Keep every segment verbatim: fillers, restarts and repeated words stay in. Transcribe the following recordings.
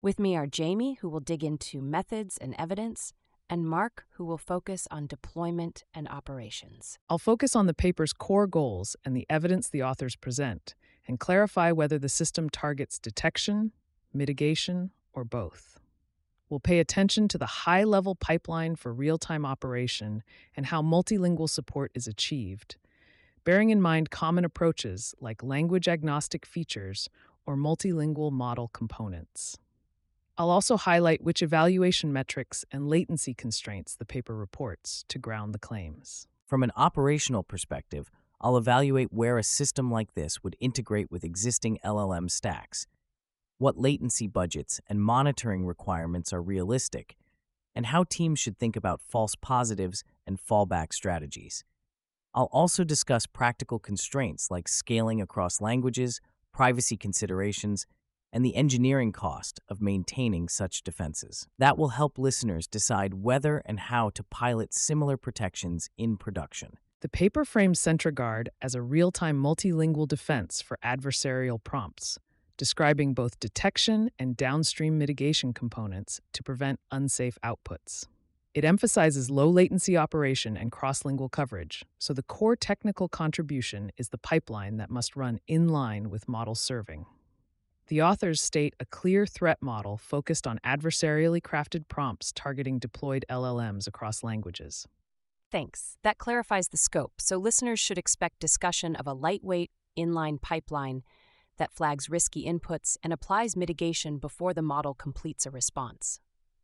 With me are Jamie, who will dig into methods and evidence, and Mark, who will focus on deployment and operations. I'll focus on the paper's core goals and the evidence the authors present, and clarify whether the system targets detection, mitigation, or both. We'll pay attention to the high-level pipeline for real-time operation and how multilingual support is achieved, bearing in mind common approaches like language-agnostic features or multilingual model components. I'll also highlight which evaluation metrics and latency constraints the paper reports to ground the claims. From an operational perspective, I'll evaluate where a system like this would integrate with existing L L M stacks, what latency budgets and monitoring requirements are realistic, and how teams should think about false positives and fallback strategies. I'll also discuss practical constraints like scaling across languages, privacy considerations, and the engineering cost of maintaining such defenses. That will help listeners decide whether and how to pilot similar protections in production. The paper frames CentraGuard as a real-time multilingual defense for adversarial prompts, describing both detection and downstream mitigation components to prevent unsafe outputs. It emphasizes low-latency operation and cross-lingual coverage, so the core technical contribution is the pipeline that must run in line with model serving. The authors state a clear threat model focused on adversarially crafted prompts targeting deployed L L Ms across languages. Thanks. That clarifies the scope, so listeners should expect discussion of a lightweight, inline pipeline that flags risky inputs and applies mitigation before the model completes a response.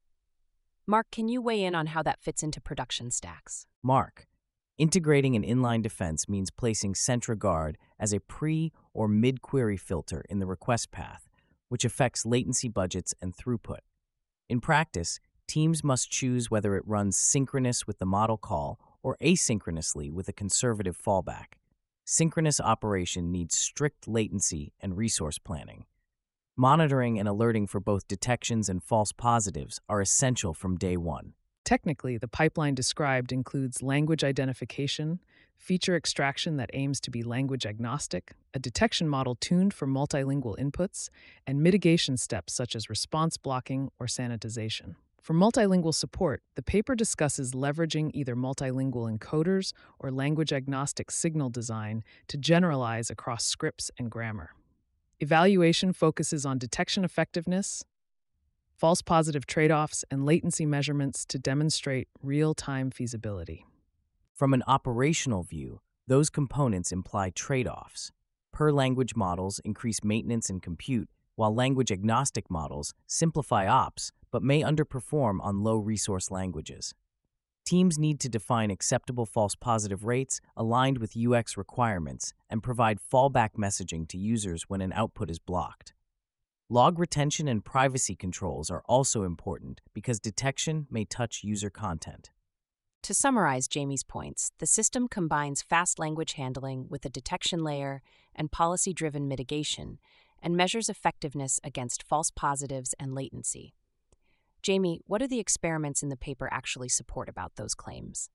Mark, can you weigh in on how that fits into production stacks? Mark, integrating an inline defense means placing CentraGuard as a pre- or mid-query filter in the request path, which affects latency budgets and throughput. In practice, teams must choose whether it runs synchronous with the model call or asynchronously with a conservative fallback. Synchronous operation needs strict latency and resource planning. Monitoring and alerting for both detections and false positives are essential from day one. Technically, the pipeline described includes language identification, feature extraction that aims to be language agnostic, a detection model tuned for multilingual inputs, and mitigation steps such as response blocking or sanitization. For multilingual support, the paper discusses leveraging either multilingual encoders or language-agnostic signal design to generalize across scripts and grammar. Evaluation focuses on detection effectiveness, false positive trade-offs, and latency measurements to demonstrate real-time feasibility. From an operational view, those components imply trade-offs. Per-language models increase maintenance and compute, while language-agnostic models simplify ops but may underperform on low-resource languages. Teams need to define acceptable false positive rates aligned with U X requirements and provide fallback messaging to users when an output is blocked. Log retention and privacy controls are also important because detection may touch user content. To summarize Jamie's points, the system combines fast language handling with a detection layer and policy-driven mitigation, and measures effectiveness against false positives and latency. Jamie, what do the experiments in the paper actually support about those claims?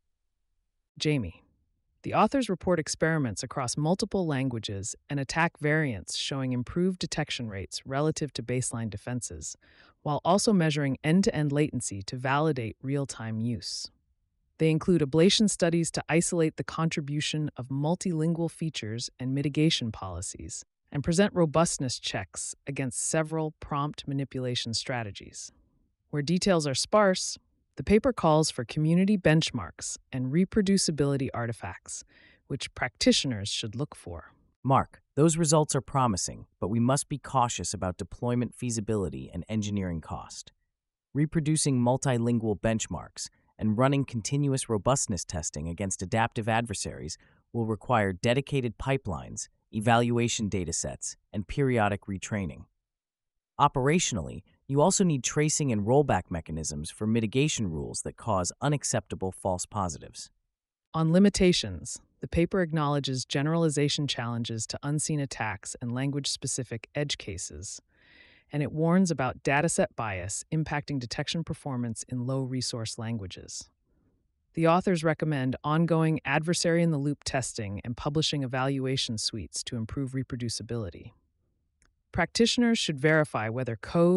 Jamie, the authors report experiments across multiple languages and attack variants showing improved detection rates relative to baseline defenses, while also measuring end-to-end latency to validate real-time use. They include ablation studies to isolate the contribution of multilingual features and mitigation policies, and present robustness checks against several prompt manipulation strategies. Where details are sparse, the paper calls for community benchmarks and reproducibility artifacts, which practitioners should look for. Mark, those results are promising, but we must be cautious about deployment feasibility and engineering cost. Reproducing multilingual benchmarks and running continuous robustness testing against adaptive adversaries will require dedicated pipelines, evaluation datasets, and periodic retraining. Operationally, you also need tracing and rollback mechanisms for mitigation rules that cause unacceptable false positives. On limitations, the paper acknowledges generalization challenges to unseen attacks and language-specific edge cases, and it warns about dataset bias impacting detection performance in low-resource languages. The authors recommend ongoing adversary-in-the-loop testing and publishing evaluation suites to improve reproducibility. Practitioners should verify whether code,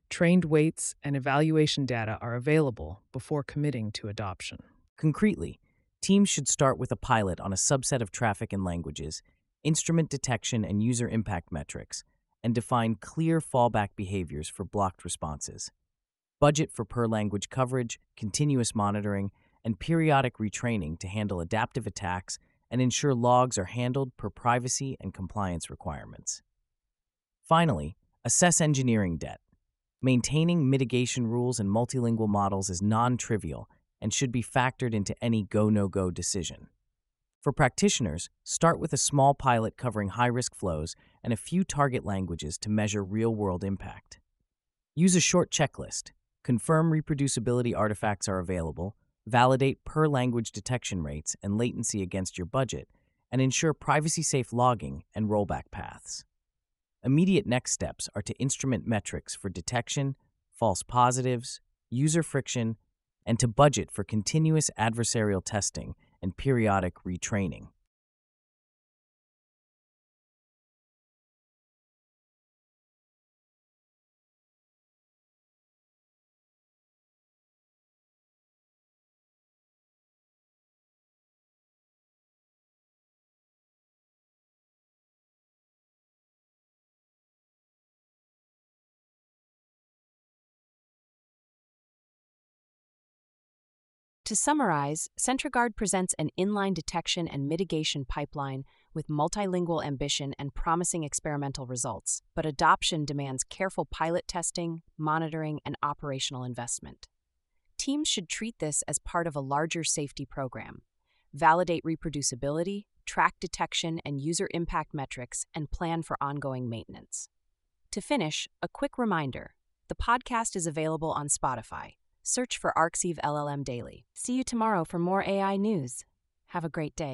Trained weights and evaluation data are available before committing to adoption. Concretely, teams should start with a pilot on a subset of traffic and languages, instrument detection and user impact metrics, and define clear fallback behaviors for blocked responses. Budget for per-language coverage, continuous monitoring, and periodic retraining to handle adaptive attacks and ensure logs are handled per privacy and compliance requirements. Finally, assess engineering debt. Maintaining mitigation rules and multilingual models is non-trivial and should be factored into any go-no-go decision. For practitioners, start with a small pilot covering high-risk flows and a few target languages to measure real-world impact. Use a short checklist, confirm reproducibility artifacts are available, validate per-language detection rates and latency against your budget, and ensure privacy-safe logging and rollback paths. Immediate next steps are to instrument metrics for detection, false positives, user friction, and to budget for continuous adversarial testing and periodic retraining. To summarize, CentriGuard presents an inline detection and mitigation pipeline with multilingual ambition and promising experimental results, but adoption demands careful pilot testing, monitoring, and operational investment. Teams should treat this as part of a larger safety program. Validate reproducibility, track detection and user impact metrics, and plan for ongoing maintenance. To finish, a quick reminder: the podcast is available on Spotify. Search for Arxiv L L M Daily. See you tomorrow for more A I news. Have a great day.